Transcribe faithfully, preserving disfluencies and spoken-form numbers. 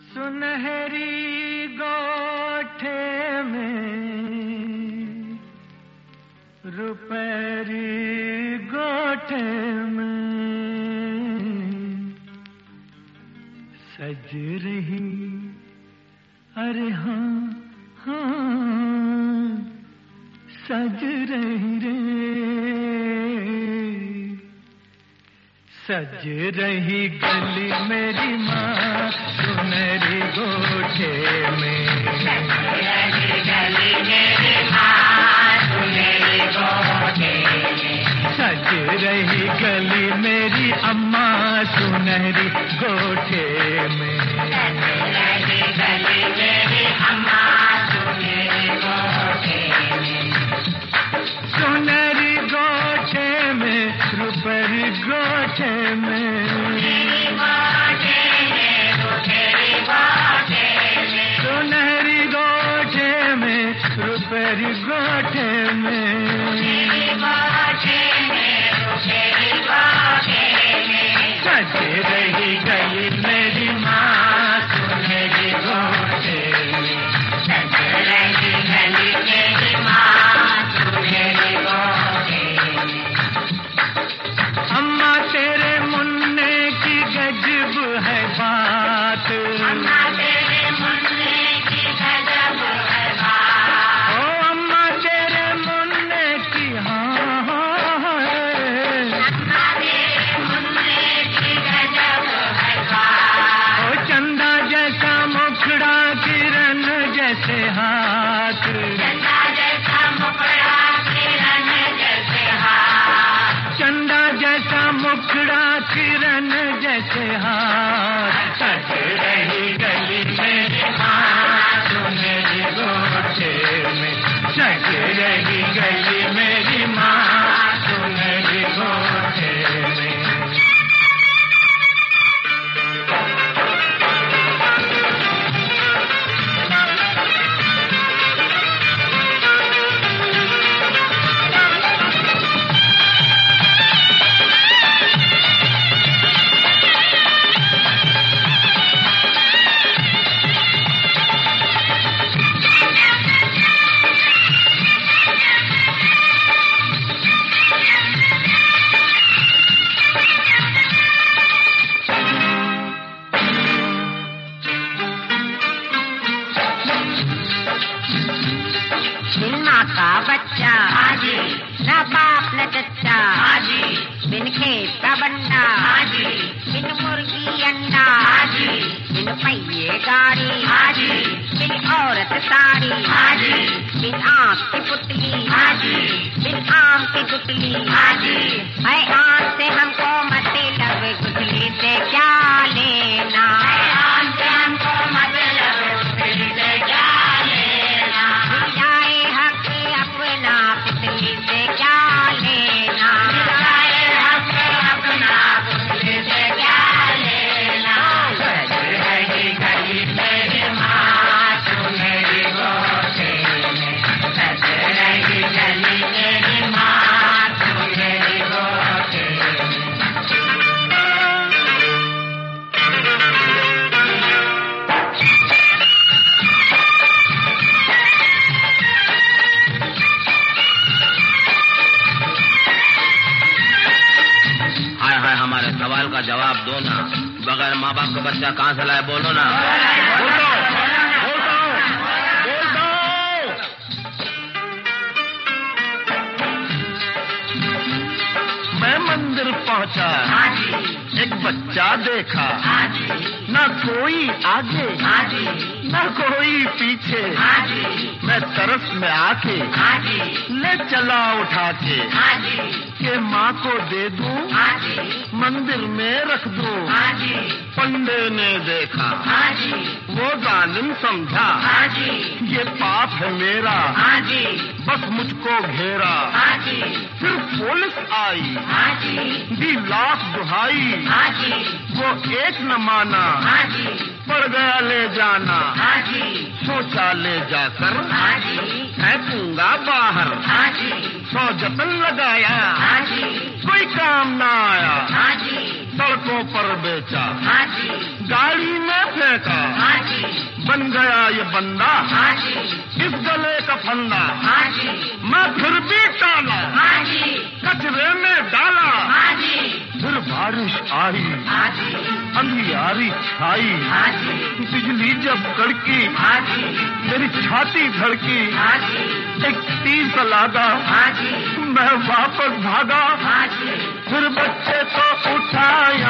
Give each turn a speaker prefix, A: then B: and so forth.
A: सुनहरी गोठे में रुपहरी गोठे में सज रही, अरे हाँ हाँ सज रही रे, सज रही गली मेरी माँ सुनहरी गोठे में,
B: सज रही गली मेरी माँ सुनहरी गोठे में,
A: सज रही गली मेरी अम्मा सुनहरी गोठे में,
B: सज रही गली मेरी अम्मा सुनहरी गोठे में,
A: सुनहरी गोठे में रुपहरी गोठे में, सुनहरी गोठे में रुपहरी गोठे में, सज रही गली मेरी माँ सुनहरी गोठे में,
B: सज रही गली मेरी माँ सुनहरी गोठे में,
A: अम्मा तेरे मुन्ने की गजब है बात,
B: अम्मा तेरे मुन्ने की गजब है बात,
A: ओ अम्मा तेरे मुन्ने की हाँ हाँ
B: अम्मा तेरे मुन्ने की गजब है बात,
A: ओ चंदा जैसा मुखड़ा किरण जैसे हाथ,
B: चंदा जैसा मुखड़ा किरण जैसे हाथ,
A: चंदा जैसा मुखड़ा किरण जैसे हाथ, सज रही गली मेरी माँ सुनहरी गोठे में, सज रही गली मेरी माँ सुनहरी गोठे में।
B: बिन माँ का बच्चा हाजी, न बाप न चच्चा हाजी, बिन खेत का बंडा हाजी, बिन मुर्गी अंडा हाजी, बिन पहिए गाड़ी हाजी, बिन औरत साड़ी हाजी, बिन आँख की पुतली हाजी, बिन आम की गुटली हाजी, है आँख से हमको मतलब गुटली से क्या लेना, है आँख से हमको मतलब गुटली से क्या लेना, जाए हक अपना पुतली से क्या लेना, जाए हक अपना पुतली से क्या लेना, सज रही गली मेरी माँ सुनहरी गोठे में, सज रही गली मेरी माँ सुनहरी गोठे में।
C: हाय हाय हमारे सवाल का जवाब दो ना, बगैर माँ बाप का बच्चा कहाँ से लाए, बोलो ना, बोल दो, बोल दो, बोल दो। मैं मंदिर पहुँचा, एक बच्चा देखा, न कोई आगे न कोई पीछे, मैं तरस में आके ले चला उठा के, के माँ को दे दूं मंदिर में रख दूं। पंडे ने देखा, वो जालिम समझा, ये पाप है मेरा, बस मुझको घेरा। फिर पुलिस आई, दी लाख दुहाई, वो एक न माना, पड़ गया ले जाना। सोचा ले जाकर फेंकूंगा बाहर, सौ जतन लगाया, कोई काम ना आया, सड़कों पर बेचा।
D: गाड़ी में फेंका,
B: हाँ जी,
D: बन गया ये बंदा,
B: हाँ जी,
D: इस गले का फंदा,
B: हाँ जी,
D: मैं फिर भी टाला,
B: हाँ जी,
D: कचरे में डाला,
B: हाँ जी,
D: फिर बारिश आई,
B: हाँ जी,
D: अंधियारी छाई,
B: हाँ जी,
D: बिजली जब कड़की,
B: हाँ जी,
D: मेरी छाती धड़की,
B: हाँ जी,
D: एक तीर सा लागा,
B: हाँ जी,
D: मैं वापस भागा,
B: हाँ जी,
D: फिर बच्चे को उठाया